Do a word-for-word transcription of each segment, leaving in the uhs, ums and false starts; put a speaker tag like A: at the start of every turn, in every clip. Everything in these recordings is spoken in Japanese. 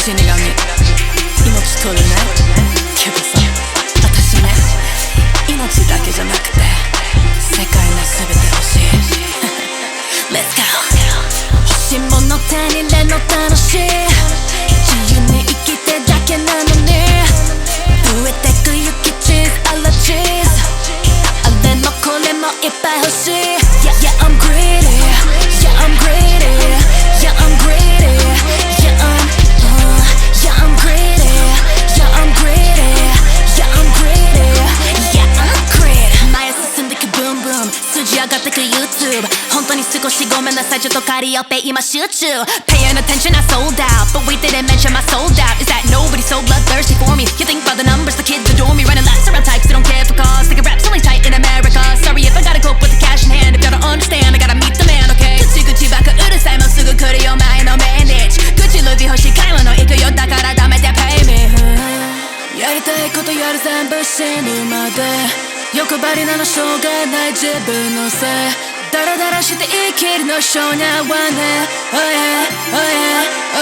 A: 死神命取るね。けどさ、私ね、命だけじゃなくて世界の全て欲しいLet's go。 欲しいもの手に入れるの楽しい。自由に生きてだけなのに増えてく雪チーズあらチーズ、あれもこれもいっぱい欲しい。 Yeah, yeah, I'm greedy. Yeah, I'm greedy. Yeah, I'm greedy. Yeah, I'm, uh, yeah, I'm greedy. Yeah, I'm greedy. Yeah, I'm greedy. Yeah, I'm greedy. 前進んでくブンブン、数字上がってく YouTube。 本当に少しごめんなさい、ちょっとカリオペ今集中。 Paying attention, I sold out, but we didn't mention my sold out. Is that nobody so bloodthirsty for me? You think about the numbers, the kids adore me. Running laps around types who don't care for cars. Thinking rap's only tight in America. Sorry if I gotta cope with the cash in hand. If y'all don't understand, I gotta meet the man, okay? 口口ばっかうるさい、もうすぐ来るよ前の命日。口ルビ欲しい買い物行くよ、だからダメで pay me。 やりたいことやる全部死ぬまで。欲張りなのしょうがない自分のせい。ダラダラして生きるの少年はね。 Oh yeah, oh yeah, oh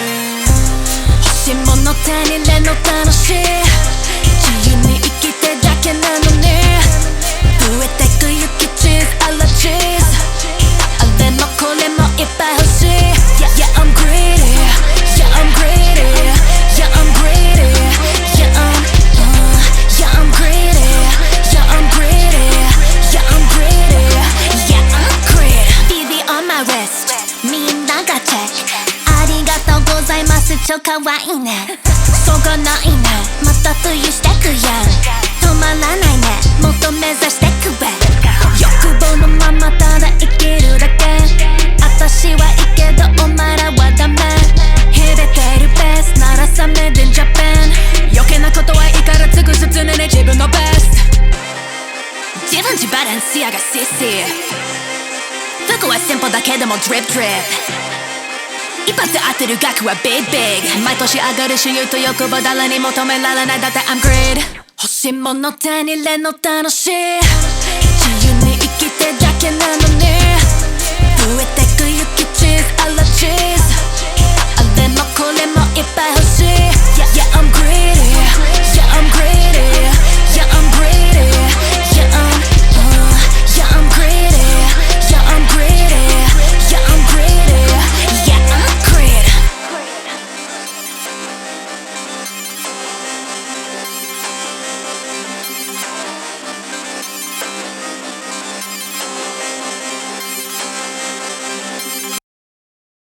A: yeah。 欲しいもの手に入れるの楽しい。自由に生きてだけなのに増えてく雪チーズあらチーズ、あれもこれもいっぱい欲しい。 Yeah, yeah, I'm greedy. Yeah, I'm greedy. Yeah, I'm greedy. Yeah, I'm, uh, yeah, I'm greedy. Yeah, I'm greedy. Yeah, I'm greedy. Yeah, I'm greedy. B B on my wrist みんながチェック。ありがとうございます、超かわいいね。しょうがないね、また冬してくやん。止まらないね、もっと目指してくべ。欲望のままただ生きるだけ。私はいいけどお前らはダメ。響いてるベースならさめでんジャパン。余計なことはいいから尽くす常に自分のベスト。自分自バランスやがシシ。服はシンプルだけでもドリップドリップ。一発当てる額はビッグビッグ。毎年上がる収入と欲望誰に求められない。だって I'm greed。 欲しいもの手に入れるの楽しい。自由に生きてだけなのに増えてく雪チーズあらチーズ。